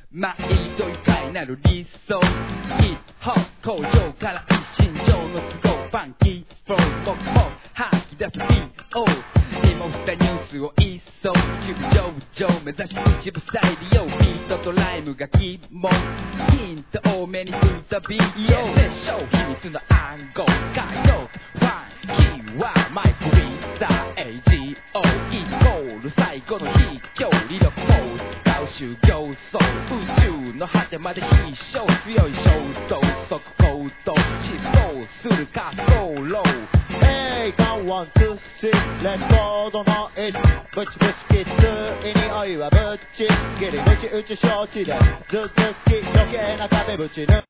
マイと愉快なる理想ヒップホップ工場から一身上の都合ファンキーフロー僕も吐き出す BO 身も蓋ニュースを一層一部上々目指し口ぶさいでよビートとライムが疑問ヒント多めにするたびよでしょ秘密の暗号解読ファンキーはマイクウィザー AGO イコール最後の飛距離力も使う修行層宇宙の果てまで必勝強い衝動即行動疾走する滑走路 Hey, count 1, 2, 3, let's go, don't know it ブチブチキッズい匂いはぶっちぎりムチ打ち承知でずっと好き余計な壁ぶち抜